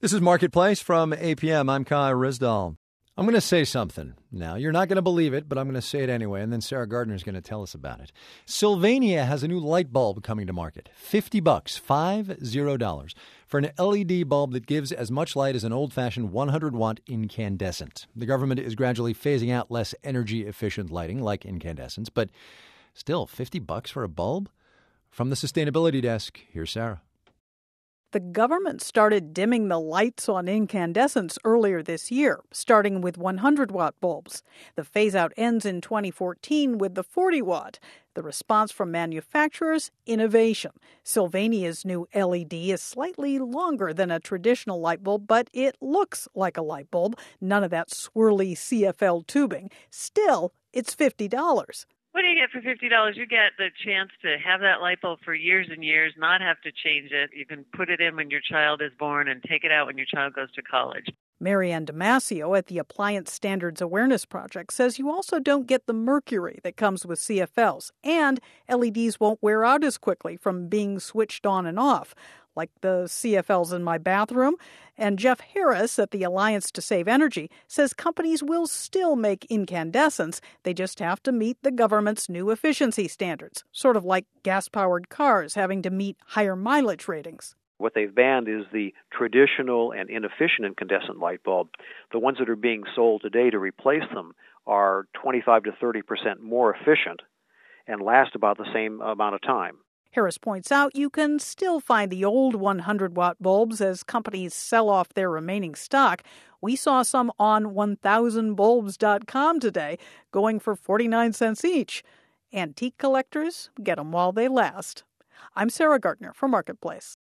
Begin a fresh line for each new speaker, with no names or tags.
This is Marketplace from APM. I'm Kai Rizdal. I'm going to say something now. You're not going to believe it, but I'm going to say it anyway, and then Sarah Gardner is going to tell us about it. Sylvania has a new light bulb coming to market. $50, $50, for an LED bulb that gives as much light as an old-fashioned 100-watt incandescent. The government is gradually phasing out less energy-efficient lighting, like incandescents, but still, $50 for a bulb? From the Sustainability Desk, here's Sarah.
The government started dimming the lights on incandescents earlier this year, starting with 100-watt bulbs. The phase-out ends in 2014 with the 40-watt. The response from manufacturers? Innovation. Sylvania's new LED is slightly longer than a traditional light bulb, but it looks like a light bulb. None of that swirly CFL tubing. Still, it's $50.
What do you get for $50? You get the chance to have that light bulb for years and years, not have to change it. You can put it in when your child is born and take it out when your child goes to college.
Marianne Damasio at the Appliance Standards Awareness Project says you also don't get the mercury that comes with CFLs, and LEDs won't wear out as quickly from being switched on and off, like the CFLs in my bathroom. And Jeff Harris at the Alliance to Save Energy says companies will still make incandescents. They just have to meet the government's new efficiency standards, sort of like gas-powered cars having to meet higher mileage ratings.
What they've banned is the traditional and inefficient incandescent light bulb. The ones that are being sold today to replace them are 25 to 30% more efficient and last about the same amount of time.
Harris points out you can still find the old 100-watt bulbs as companies sell off their remaining stock. We saw some on 1000bulbs.com today, going for 49 cents each. Antique collectors get them while they last. I'm Sarah Gardner for Marketplace.